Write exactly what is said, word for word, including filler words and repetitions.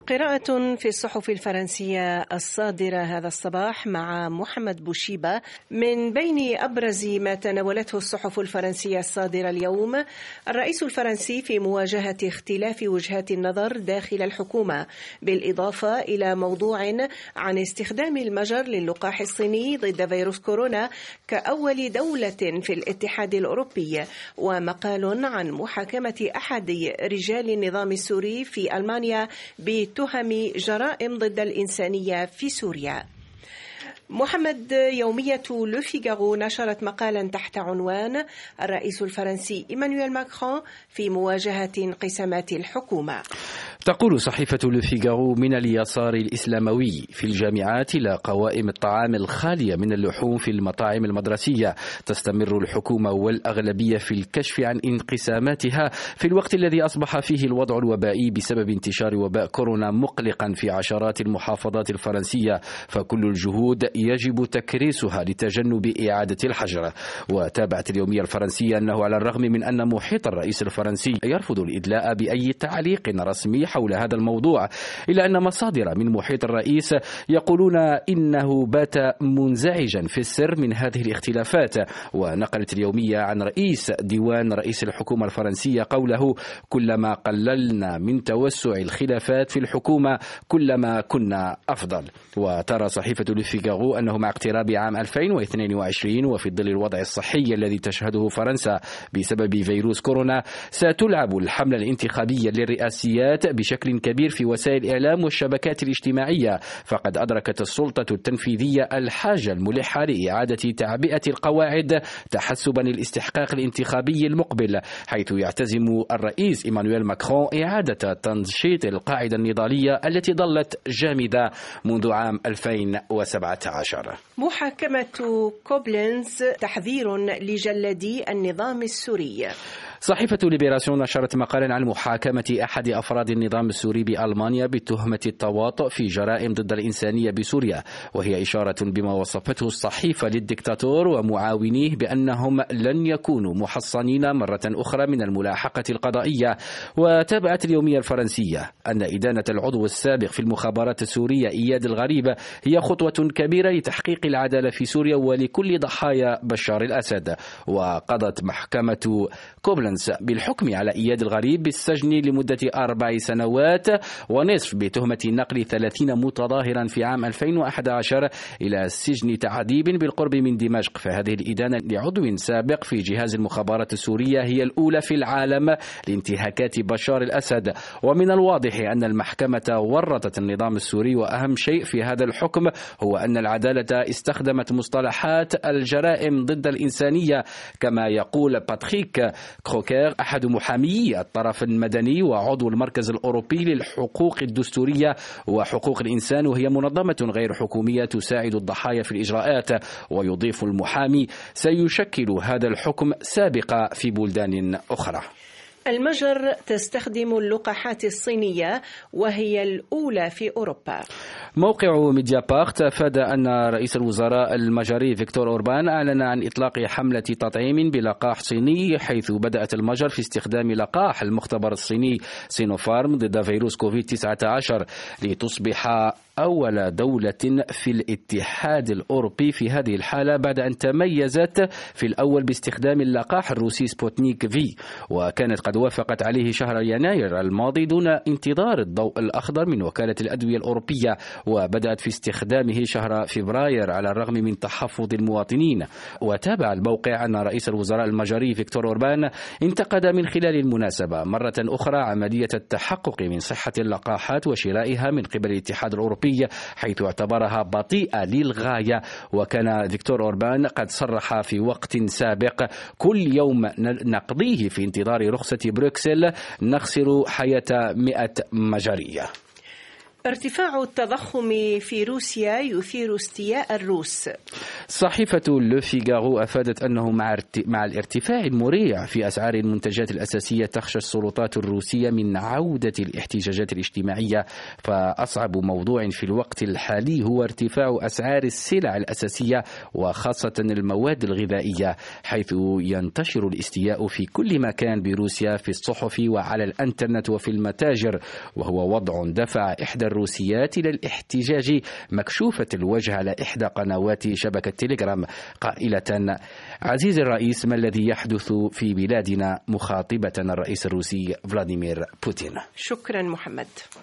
قراءة في الصحف الفرنسية الصادرة هذا الصباح مع محمد بوشيبة. من بين أبرز ما تناولته الصحف الفرنسية الصادرة اليوم: الرئيس الفرنسي في مواجهة اختلاف وجهات النظر داخل الحكومة، بالإضافة إلى موضوع عن استخدام المجر للقاح الصيني ضد فيروس كورونا كأول دولة في الاتحاد الأوروبي، ومقال عن محاكمة أحد رجال النظام السوري في ألمانيا بتهم جرائم ضد الإنسانية في سوريا. محمد، يومية لو فيغارو نشرت مقالا تحت عنوان: الرئيس الفرنسي إيمانويل ماكرون في مواجهة انقسامات الحكومة. تقول صحيفة لو فيغارو: من اليسار الإسلاموي في الجامعات إلى قوائم الطعام الخالية من اللحوم في المطاعم المدرسية، تستمر الحكومة والأغلبية في الكشف عن انقساماتها في الوقت الذي أصبح فيه الوضع الوبائي بسبب انتشار وباء كورونا مقلقا في عشرات المحافظات الفرنسية، فكل الجهود يجب تكريسها لتجنب إعادة الحجر. وتابعت اليومية الفرنسية أنه على الرغم من أن محيط الرئيس الفرنسي يرفض الإدلاء بأي تعليق رسمي حول هذا الموضوع، إلا أن مصادر من محيط الرئيس يقولون إنه بات منزعجا في السر من هذه الاختلافات. ونقلت اليومية عن رئيس ديوان رئيس الحكومة الفرنسية قوله: كلما قللنا من توسع الخلافات في الحكومة كلما كنا أفضل. وترى صحيفة لو فيغارو أنه مع اقتراب عام ألفين واثنين وعشرين وفي ظل الوضع الصحي الذي تشهده فرنسا بسبب فيروس كورونا، ستلعب الحملة الانتخابية للرئاسيات بشكل كبير في وسائل الإعلام والشبكات الاجتماعية، فقد أدركت السلطة التنفيذية الحاجة الملحة لإعادة تعبئة القواعد تحسبا للاستحقاق الانتخابي المقبل، حيث يعتزم الرئيس إيمانويل ماكرون إعادة تنشيط القاعدة النضالية التي ظلت جامدة منذ عام ألفين وسبعة عشر. محاكمة كوبلنز تحذير لجلدي النظام السوري. صحيفة ليبراسيون نشرت مقالا عن محاكمة أحد أفراد النظام السوري بألمانيا بتهمة التواطؤ في جرائم ضد الإنسانية بسوريا، وهي إشارة بما وصفته الصحيفة للدكتاتور ومعاونيه بأنهم لن يكونوا محصنين مرة أخرى من الملاحقة القضائية. وتابعت اليومية الفرنسية أن إدانة العضو السابق في المخابرات السورية إياد الغريب هي خطوة كبيرة لتحقيق العدالة في سوريا ولكل ضحايا بشار الأسد. وقضت محكمة كوبلنز بالحكم على إياد الغريب بالسجن لمدة أربع سنوات ونصف بتهمة نقل ثلاثين متظاهرا في عام ألفين وأحد عشر إلى سجن تعذيب بالقرب من دمشق. فهذه الإدانة لعضو سابق في جهاز المخابرات السورية هي الأولى في العالم لانتهاكات بشار الأسد. ومن الواضح أن المحكمة ورطت النظام السوري، وأهم شيء في هذا الحكم هو أن العدالة استخدمت مصطلحات الجرائم ضد الإنسانية، كما يقول باتريك كروكير أحد محامي الطرف المدني وعضو المركز الأوروبي للحقوق الدستورية وحقوق الإنسان، وهي منظمة غير حكومية تساعد الضحايا في الإجراءات. ويضيف المحامي: سيشكل هذا الحكم سابقة في بلدان أخرى. المجر تستخدم اللقاحات الصينية وهي الأولى في أوروبا. موقع ميديا بارت أفاد أن رئيس الوزراء المجري فيكتور أوربان أعلن عن إطلاق حملة تطعيم بلقاح صيني، حيث بدأت المجر في استخدام لقاح المختبر الصيني سينوفارم ضد فيروس كوفيد تسعة عشر لتصبح أول دولة في الاتحاد الأوروبي في هذه الحالة، بعد أن تميزت في الأول باستخدام اللقاح الروسي سبوتنيك في، وكانت قد وافقت عليه شهر يناير الماضي دون انتظار الضوء الأخضر من وكالة الأدوية الأوروبية، وبدأت في استخدامه شهر فبراير على الرغم من تحفظ المواطنين. وتابع الموقع أن رئيس الوزراء المجري فيكتور أوربان انتقد من خلال المناسبة مرة أخرى عملية التحقق من صحة اللقاحات وشرائها من قبل الاتحاد الأوروبي، حيث اعتبرها بطيئة للغاية. وكان فيكتور أوربان قد صرح في وقت سابق: كل يوم نقضيه في انتظار رخصة بروكسل نخسر حياة مئة مجرية. ارتفاع التضخم في روسيا يثير استياء الروس. صحيفة لو فيغارو أفادت أنه مع مع الارتفاع المريع في أسعار المنتجات الأساسية تخشى السلطات الروسية من عودة الاحتجاجات الاجتماعية، فأصعب موضوع في الوقت الحالي هو ارتفاع أسعار السلع الأساسية وخاصة المواد الغذائية، حيث ينتشر الاستياء في كل مكان بروسيا في الصحف وعلى الانترنت وفي المتاجر، وهو وضع دفع إحدى الروسيات إلى الاحتجاج مكشوفة الوجه على إحدى قنوات شبكة تيليجرام قائلة: عزيزي الرئيس، ما الذي يحدث في بلادنا؟ مخاطبة الرئيس الروسي فلاديمير بوتين. شكرا محمد.